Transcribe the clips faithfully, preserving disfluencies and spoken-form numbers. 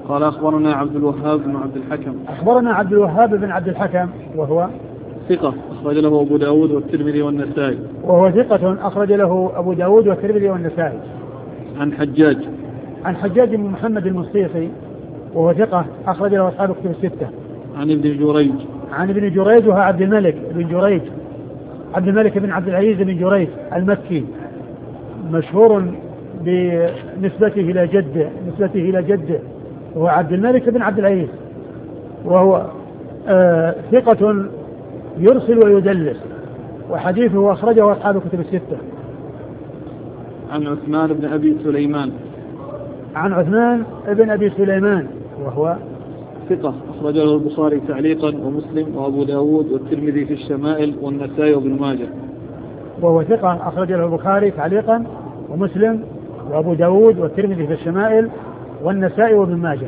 قال أخبرنا عبد الوهاب بن عبد الحكم. أخبرنا عبد الوهاب بن عبد الحكم وهو ثقة أخرج له أبو داود والترمذي والنسائي. وهو ثقة أخرج له أبو داود والترمذي والنسائي. عن حجاج عن حجاج بن محمد المصيصي وهو ثقة أخرج له أصحاب الكتب الستة. عن ابن جريج عن ابن جريج وهو عبد الملك بن جريج عبد الملك بن عبد العزيز بن جريج المكي مشهور بنسبته إلى جده نسبته إلى جده وهو عبد الملك بن عبد العزيز وهو آه ثقة يرسل ويدلس وحديثه أخرجه أصحاب الكتب الستة. عن عثمان بن أبي سليمان عن عثمان بن أبي سليمان وهو ثقة أخرج له البخاري تعليقا ومسلم وأبو داود والترمذي في الشمائل والنسائي وابن ماجه. وهو ثقة أخرج له البخاري تعليقا ومسلم وأبو داود والترمذي في الشمائل والنسائي وابن ماجه.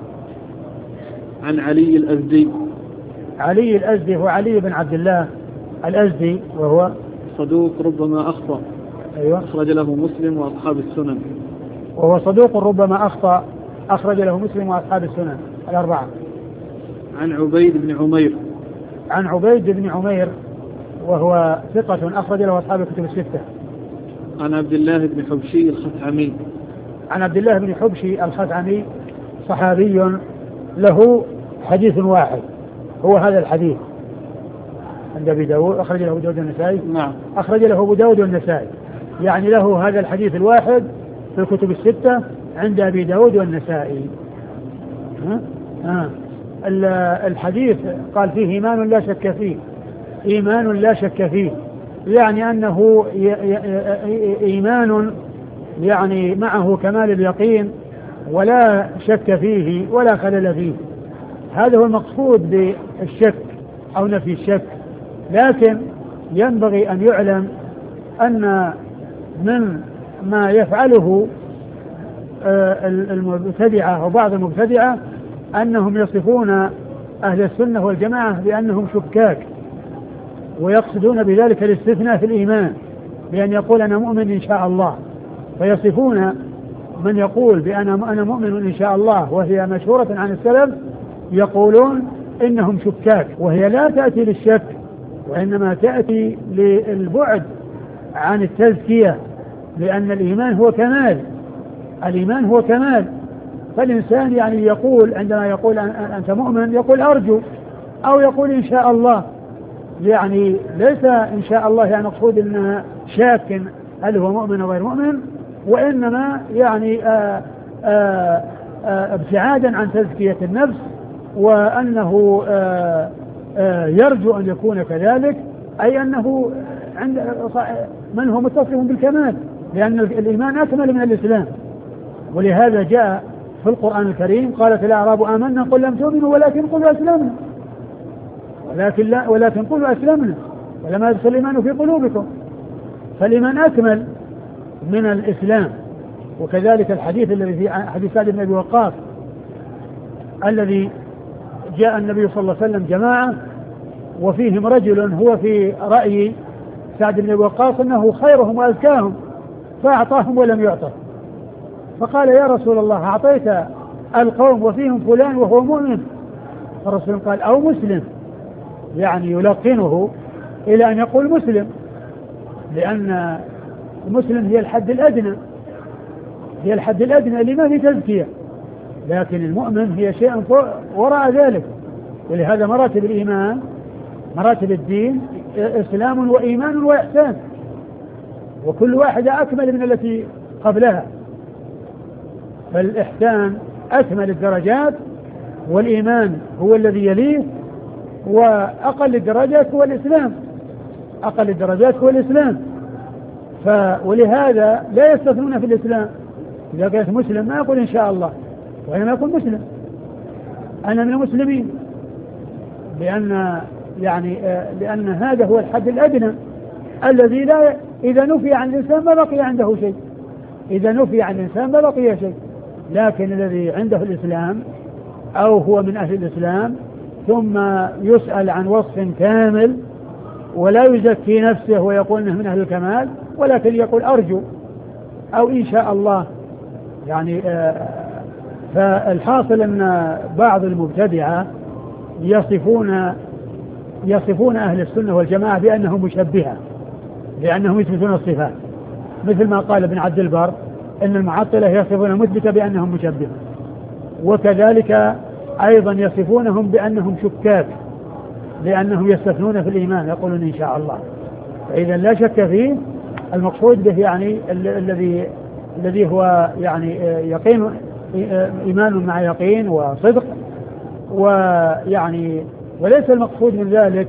عن علي الأزدي علي الأزدي هو علي بن عبد الله الأزدي وهو صدوق ربما أخطأ. أيوة. أخرج له مسلم وأصحاب السنن. وهو صدوق ربما أخطأ أخرج له مسلم وأصحاب السنن الأربعة. عن عبيد بن عمير عن عبيد بن عمير وهو ثقة أخرج له أصحاب الكتب الستة. عن عبد الله بن حبشي الخثعمي عن عبد الله بن حبشي الخثعمي صحابي له حديث واحد هو هذا الحديث عند أبي داود أخرج له أبو داود والنسائي. نعم. أخرج له أبو داود والنسائي يعني له هذا الحديث الواحد في الكتب الستة عند أبي داود والنسائي. ها؟ ها. الحديث قال فيه إيمان لا شك فيه إيمان لا شك فيه يعني أنه إيمان يعني معه كمال اليقين ولا شك فيه ولا خلل فيه. هذا هو المقصود بالشك أو نفي الشك. لكن ينبغي أن يعلم أن من ما يفعله المبتدعة وبعض المبتدعة أنهم يصفون أهل السنة والجماعة بأنهم شكاك ويقصدون بذلك الاستثناء في الإيمان بأن يقول أنا مؤمن إن شاء الله فيصفون من يقول بأن أنا مؤمن إن شاء الله وهي مشهورة عن السلف يقولون إنهم شكاك وهي لا تأتي للشك وإنما تأتي للبعد عن التزكية لأن الإيمان هو كمال الإيمان هو كمال. فالإنسان يعني يقول عندما يقول أنت مؤمن يقول أرجو أو يقول إن شاء الله يعني ليس إن شاء الله يعني مقصود أنها شاك هل هو مؤمن أو غير مؤمن وإنما يعني آآ آآ آآ ابتعادا عن تزكية النفس وأنه آآ آآ يرجو أن يكون كذلك أي أنه عند من هو متصف بالكمال لأن الإيمان أكمل من الإسلام. ولهذا جاء في القرآن الكريم قالت الأعراب آمنا قل لم تؤمنوا ولكن قلوا أسلمنا ولكن, لا ولكن قلوا أسلمنا ولما يدخل الإيمان في قلوبكم. فالإيمان أكمل من الإسلام. وكذلك الحديث الذي في حديث سعد بن أبي وقاص الذي جاء النبي صلى الله عليه وسلم جماعة وفيهم رجل هو في رأي سعد بن أبي وقاص أنه خيرهم وأزكاهم فأعطاهم ولم يعطه فقال يا رسول الله أعطيت القوم وفيهم فلان وهو مؤمن الرسول قال أو مسلم يعني يلقنه إلى أن يقول مسلم لأن المسلم هي الحد الأدنى هي الحد الأدنى اللي ما في تزكية لكن المؤمن هي شيء وراء ذلك. ولهذا مراتب الإيمان مراتب الدين إسلام وإيمان وإحسان وكل واحدة أكمل من التي قبلها. فالإحسان أكمل الدرجات والإيمان هو الذي يليه وأقل الدرجات هو الإسلام أقل الدرجات هو الإسلام. ف ولهذا لا يستثنون في الإسلام إذا كانت مسلم ما يقول إن شاء الله وإنما يقول مسلم أنا من المسلمين لأن يعني لأن هذا هو الحد الأدنى الذي لا إذا نفي عن الإنسان ما بقي عنده شيء إذا نفي عن الإنسان ما بقي شيء. لكن الذي عنده الإسلام أو هو من أهل الإسلام ثم يسأل عن وصف كامل ولا يزكي نفسه ويقول انه من اهل الكمال ولكن يقول ارجو او ان شاء الله يعني فالحاصل أن بعض المبتدعة يصفون يصفون أهل السنة والجماعة بأنهم مشبهة، لأنهم يثبتون الصفات، مثل ما قال ابن عبد البر أن المعطلة يصفون المثبتة بأنهم مشبهة، وكذلك أيضا يصفونهم بأنهم شكاك لأنهم يستثنون في الإيمان، يقولون إن شاء الله. فإذا لا شك فيه، المقصود به يعني الذي الذي هو يعني يقين، إيمان مع يقين وصدق، ويعني وليس المقصود من ذلك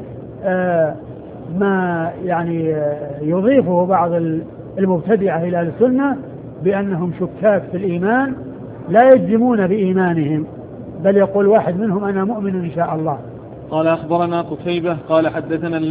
ما يعني يضيفه بعض المبتدعة إلى السنة بأنهم شكاك في الإيمان لا يجزمون بإيمانهم، بل يقول واحد منهم أنا مؤمن إن شاء الله. قال أخبرنا قتيبة قال حدثنا